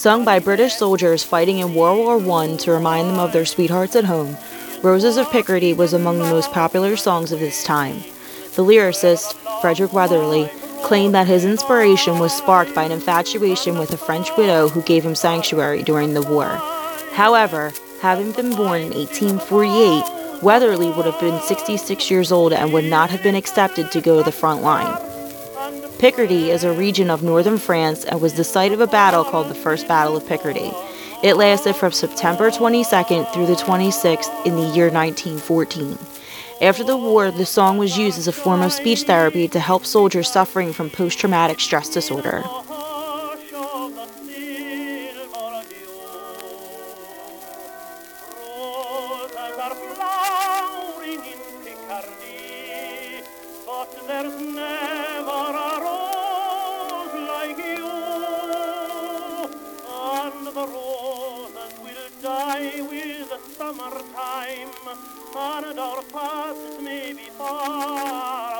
Sung by British soldiers fighting in World War I to remind them of their sweethearts at home, Roses of Picardy was among the most popular songs of this time. The lyricist, Frederick Weatherly, claimed that his inspiration was sparked by an infatuation with a French widow who gave him sanctuary during the war. However, having been born in 1848, Weatherly would have been 66 years old and would not have been accepted to go to the front line. Picardy is a region of northern France and was the site of a battle called the First Battle of Picardy. It lasted from September 22nd through the 26th in the year 1914. After the war, the song was used as a form of speech therapy to help soldiers suffering from post-traumatic stress disorder. With the summertime, and our paths may be far